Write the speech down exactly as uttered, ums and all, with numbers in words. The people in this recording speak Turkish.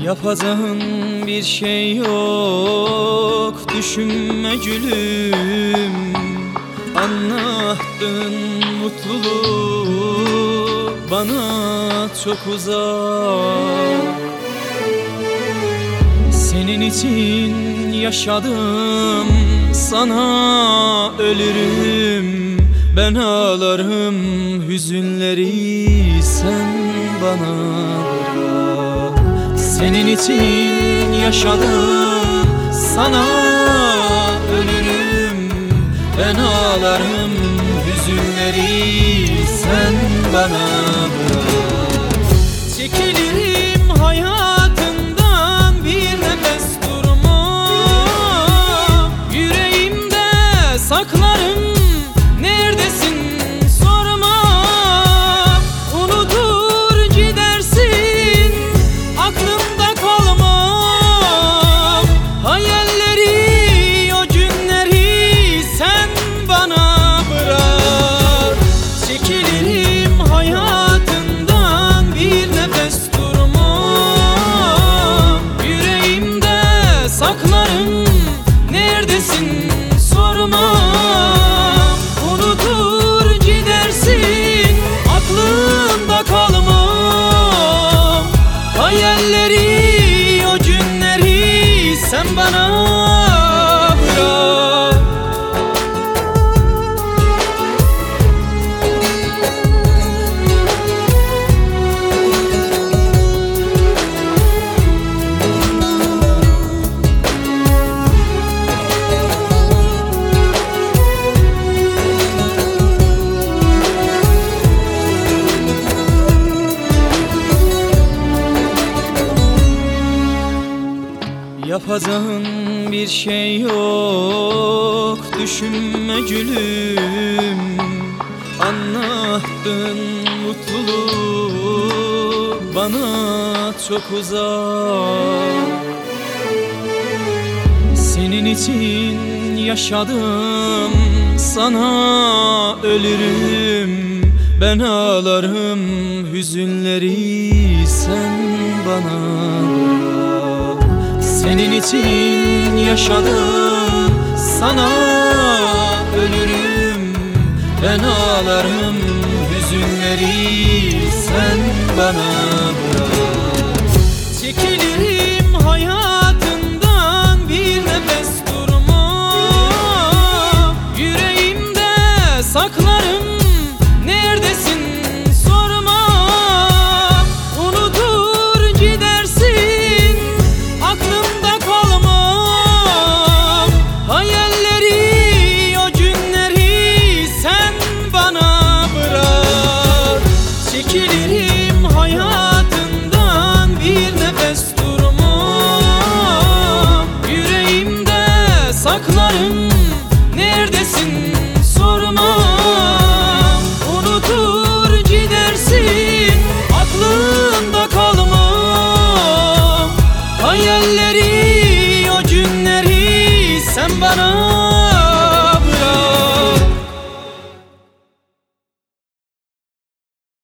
Yapacağın bir şey yok, düşünme gülüm. Anlattığın mutluluğu bana çok uzak. Senin için yaşadım, sana ölürüm. Ben ağlarım hüzünleri, sen bana bırak. Senin için yaşadım, sana ölürüm. Ben ağlarım hüzünleri, sen bana bırak. Çekilirim hayatından bir nefes durma. Yüreğimde saklarım, neredesin sorma. Unutur gidersin, aklımda kalmam. Hayalleri, o günleri sen bana bırak. Çekilirim hayatından bir nefes durma. Yüreğimde saklarım, neredesin sorma. Unutur gidersin, aklımda kalmam. Hayalleri, o günleri sen bana bırak. Yapacağın bir şey yok, düşünme gülüm. Anlattığın mutluluğu bana çok uzak. Senin için yaşadım, sana ölürüm. Ben ağlarım hüzünleri, sen bana bırak. Senin için yaşadım, sana ölürüm. Ben ağlarım hüzünleri, sen bana bırak. Çekilirim hayatından bir nefes durma. Yüreğimde saklarım, neredesin sorma. Unutur gidersin, aklımda kalmam. Hayalleri, o günleri sen bana bırak. Çekilirim hayatından bir nefes durma. Yüreğimde saklarım, neredesin sorma.